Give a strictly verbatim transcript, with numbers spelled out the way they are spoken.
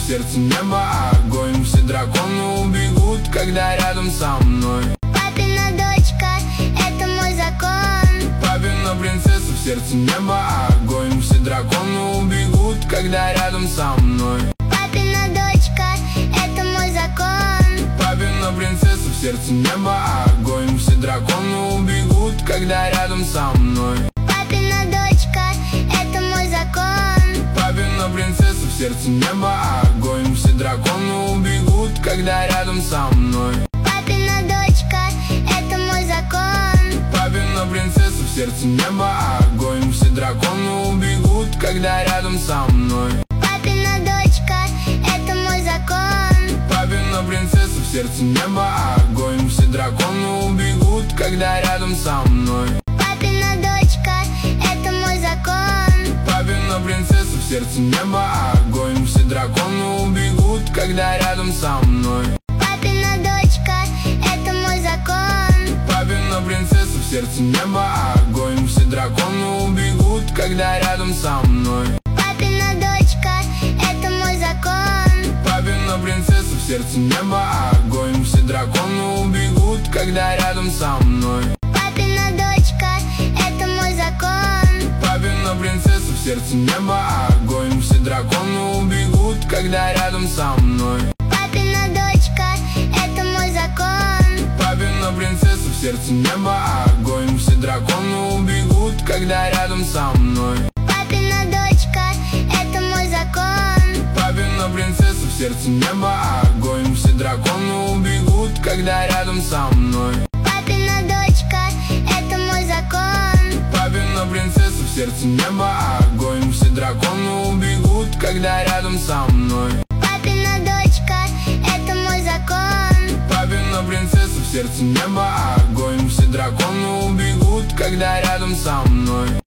в сердце небо огонь. Все драконы убегут, когда рядом со мной. Папина дочка, это мой закон. Папина принцесса, в сердце небо огонь. Все драконы убегут, когда рядом со мной. Папина дочка, это мой закон. Папина принцесса, в сердце небо огонь. Все драконы убегут, когда рядом со мной. Папина дочка, это мой закон. Папина принцесса, в сердце небо огонь. Все драконы убегут, когда рядом со мной. Папина дочка, это мой закон. Папина принцесса, в сердце небо огонь. Все драконы убегут, когда рядом со мной. Папина дочка, это мой закон. Папина принцесса, в сердце небо огонь. Все драконы убегут, когда рядом со мной. Папина дочка, это мой закон. Папина принцесса, в сердце небо огонь. Все драконы убегут, когда рядом со мной. Папина дочка, это мой закон. Папина принцесса, в сердце небо огонь. Все драконы убегут, когда рядом со мной. Папина дочка, это мой закон. Папина принцесса, в сердце небо огонь. Все драконы убегут, когда рядом со мной. Папина дочка, это мой закон. Папина принцесса, в сердце небо огонь. Все драконы убегут, когда рядом со мной. Папина дочка, это мой закон. Папина принцесса, в сердце небо огонь. Все драконы убегут, когда рядом со мной. Папина дочка, это мой закон. Папина принцесса, в сердце небо огонь. Все драконы убегут, когда рядом со мной. Папина дочка, это мой закон. Папина принцесса, в сердце небо огонь. Все драконы убегут, когда рядом со мной. Папина дочка, это мой закон. Папина принцесса, в сердце небо огонь. Все драконы убегут, когда рядом со